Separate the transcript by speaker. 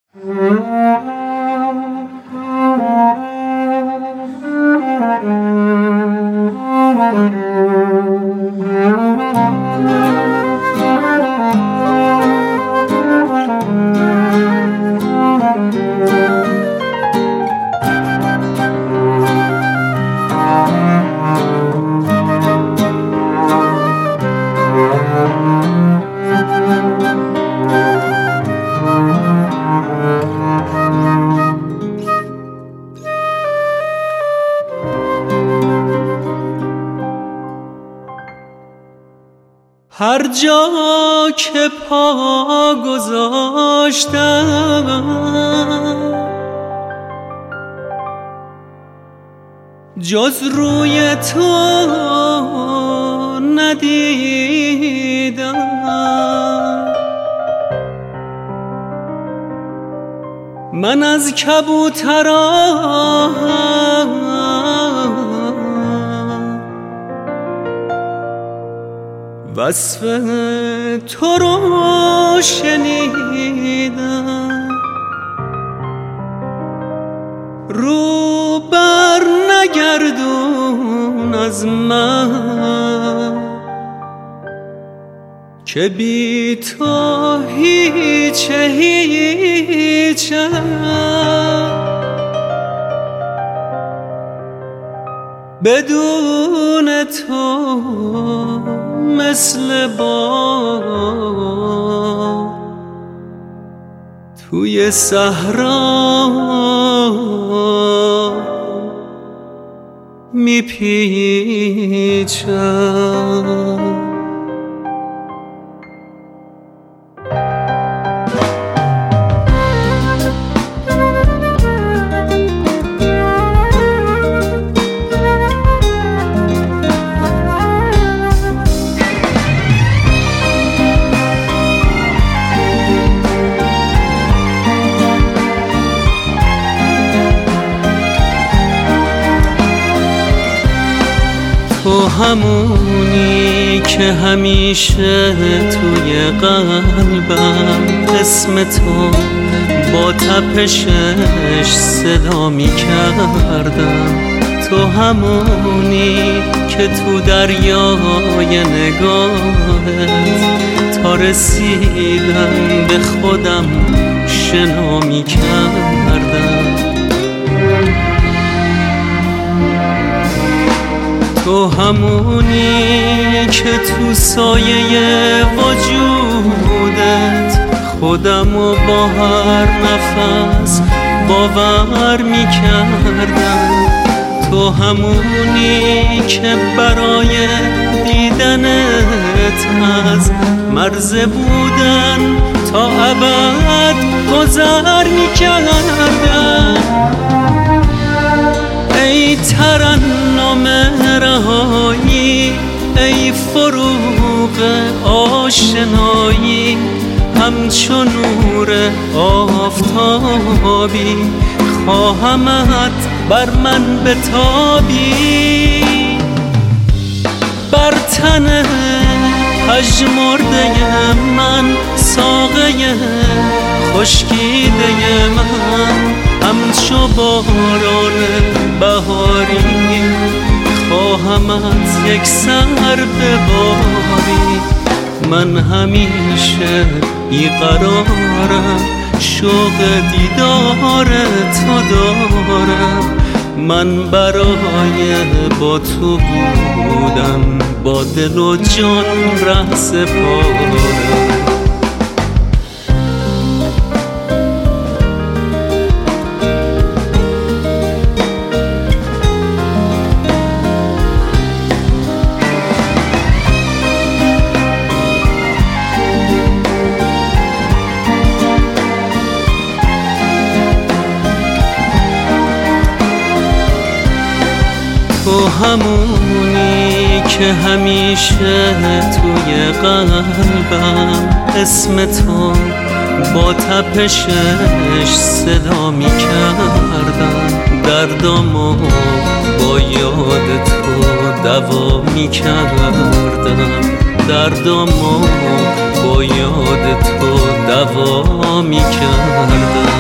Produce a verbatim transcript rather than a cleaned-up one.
Speaker 1: هر جا که پا گذاشتم جز روی تو ندیدم. من از کبوتران وصف تو رو شنیدم. رو بر نگردون از من که بی تو هیچ هیچم. بدون تو مثل باد توی صحرا میپیچم. تو همونی که همیشه توی قلبم اسم تو با تپشش صدا می کردم. تو همونی که تو دریای نگاهت تا رسیدن به خودم شنا می کردم. تو همونی که تو سایه وجودت خودمو با هر نفس باور می کردم. تو همونی که برای دیدنت از مرز بودن تا ابد گذر می کردم. ای ترنم رهایی، ای فروغ آشنایی، همچون نور آفتابی خواهمت بر من بتابی. بر تن پژمرده من ساقه خشکیده من همچو باران بهاری خواهمت یک سر بباری. من همیشه بیقرارم شوق دیدار تو دارم. من برای با تو بودم با دل و جان ره سپارم. تو همونی که همیشه توی قلبم اسم تو با تپشش صدا می کردم. دردامو با یاد تو دوا می کردم. دردامو با یاد تو دوا می کردم.